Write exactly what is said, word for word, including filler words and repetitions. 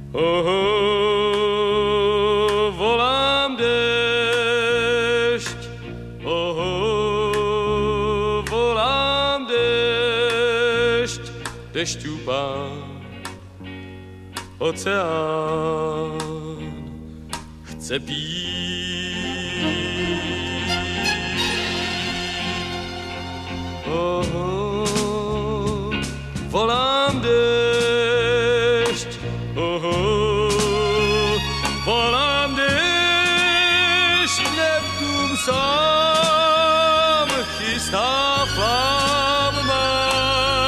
Oho, volám déšť, oho, volám déšť, dešťu pán, oceán chce pít. Oho, volám déšť,